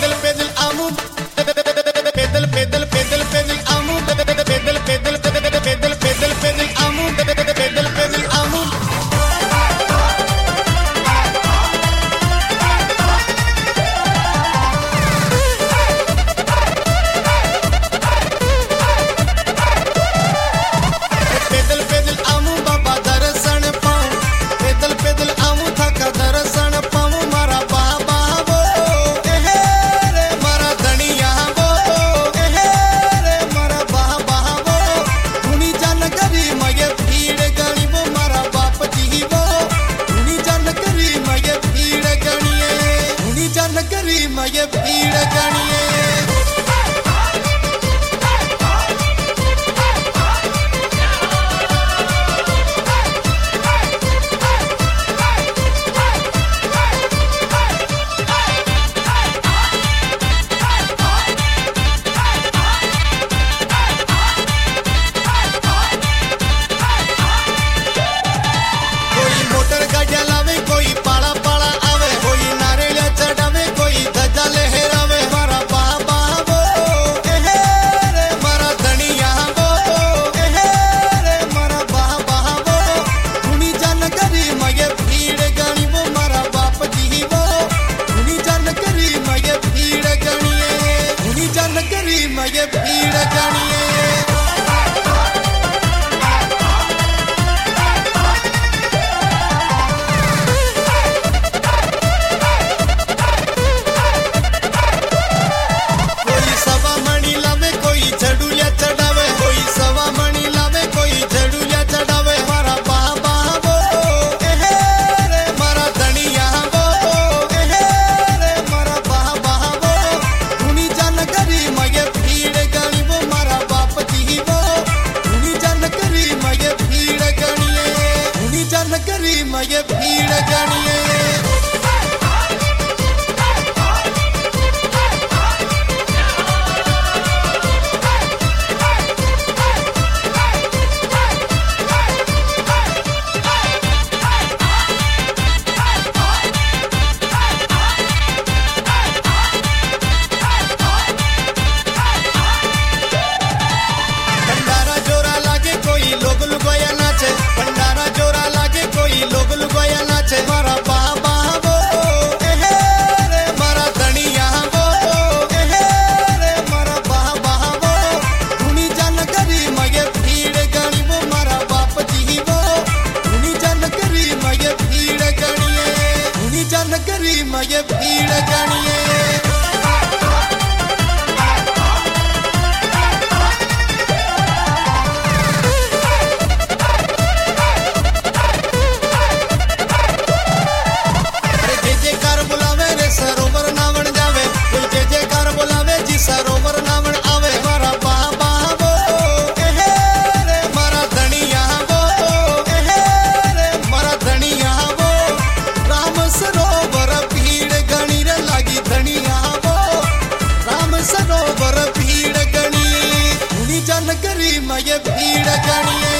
पैदल पैदल आऊं पैदल पैदल पैदल पैदल आऊं पैदल पैदल पैदल पैदल पैदल आऊं पैदल पैदल आऊं पैदल पैदल आऊं बाबा दर्शन पाऊं पैदल पैदल आऊं थका दर्शन पाऊं मारा बाबा वो रे मारा धनिया वो रे मारा बाबा वो धुनी जन करी मगे भीड़ गणी वो मारा बाप जी वो धुनी जन करी मगे भीड़ गणिए धुनी जन करी मगे भीड़ गणिए मगे भीड़ गणिए कोई सवा मणि लावे कोई झड़ुलिया चढ़ावे कोई सवा मणि लावे कोई झड़ुलिया चढ़ावे मारा बाबा वो रे मारा धनिया वो रे मारा बाबा वो धुनी जन करी मगे भीड़ गणी वो मारा बाप जी वो धुनी जन करी मगे भीड़ गणिए धुनी जन करी मगे भीड़ गणिए भंडारा जोरा लागे कोई लोग लुगाया नाचे भंडारा जोरा लागे कोई लोग लुगाया नाचे मारा बाबा वो रे मारा धनिया वो रे मारा बाबा वो धुनी जन करी मगे भीड़ गणी वो मारा बाप जी वो धुनी जन करी मगे भीड़ गणिए धुनी जन करी मगे भीड़ गणिए सरोवर नावण जावे कोई जय जयकार बोलावे जी सरोवर नावण आवे मारा बाबा वो रे मारा धनिया वो रे मारा धनिया वो राम सरोवर भीड़ गणी रे लागी धनिया वो राम सरोवर भीड़ गणी धुनी जन करी मगे भीड़ गणिए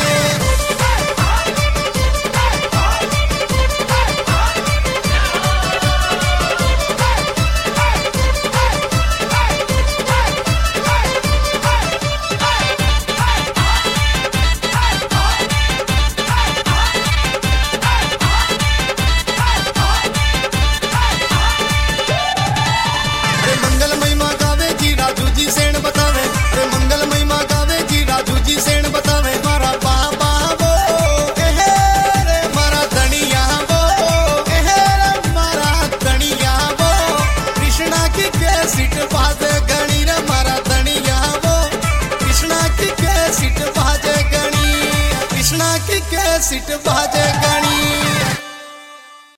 मंगल महिमा गावे जी राजू जी सेन बतावे रे मंगल महिमा गावे जी राजू जी सेन बतावे मारा बाबा वो रे मारा धनिया वो रे मारा धनिया वो कृष्णा की कैसिट बाजे गणी रे मारा धनिया वो कृष्णा की कैसिट बाजे गणी कृष्णा की कैसिट बाजे गणी